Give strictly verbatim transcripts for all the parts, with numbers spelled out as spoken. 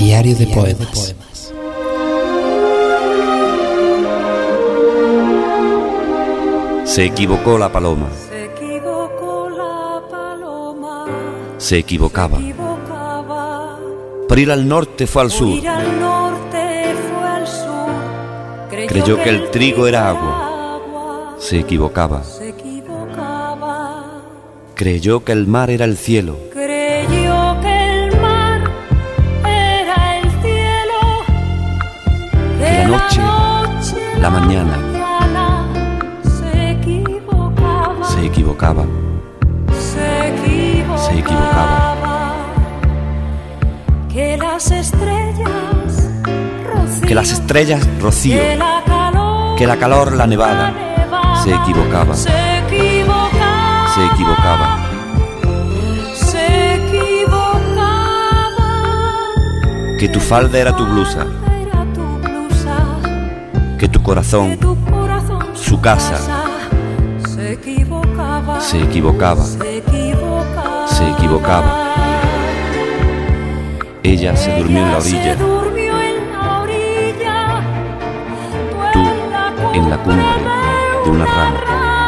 Diario de poemas. Se equivocó la paloma. Se equivocó la paloma. Se equivocaba. Se equivocaba. Por ir al norte fue al Por sur. ir al norte fue al sur. Creyó, Creyó que el trigo era agua. agua. Se equivocaba. Se equivocaba. Creyó que el mar era el cielo. Creyó que el mar era el cielo. Que la noche, la mañana. Se equivocaba. Se equivocaba. Se equivocaba. Se equivocaba. Que las estrellas rocío. Que las estrellas rocío. Que la calor, Que la calor, la nevada. nevada. Se equivocaba. Se equivocaba. Se equivocaba. Se equivocaba. Que tu falda era tu blusa. Era tu blusa. Que tu corazón, Que tu corazón, su casa. Se equivocaba. Se equivocaba. Se equivocaba. Se equivocaba. Ella se durmió en la Ella se orilla. durmió en la orilla. Tú en la cumbre de una rama.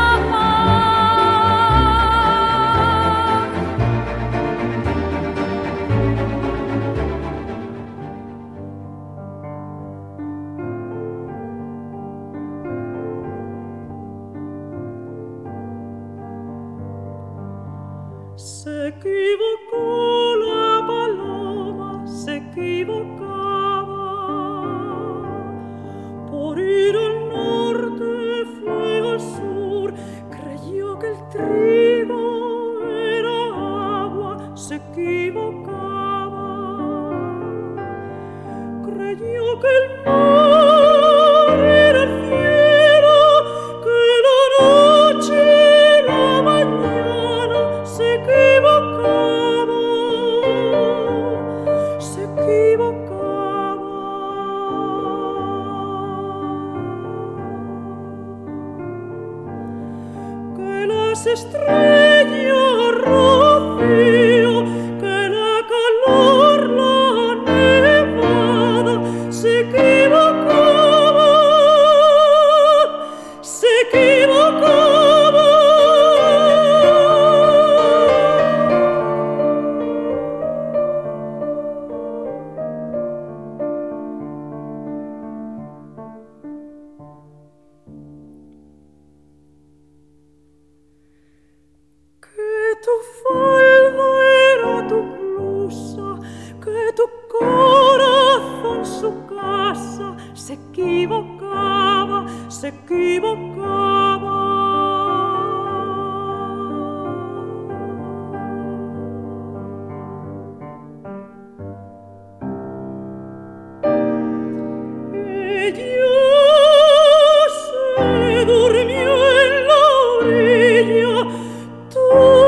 Se equivocó la paloma, se equivocaba. Por ir al norte fue al sur. Creyó que el trigo era agua, se equivocaba. Creyó que el mar era el cielo, que la noche, la mañana. Se equivocaba, se equivocaba. Que las estrellas rocío, que la calor, la nevada. Se equivocaba, se equivocaba. Que tu falda era tu blusa, que tu corazón su casa. Se equivocaba, se equivocaba. Ella se durmió en la orilla. Tú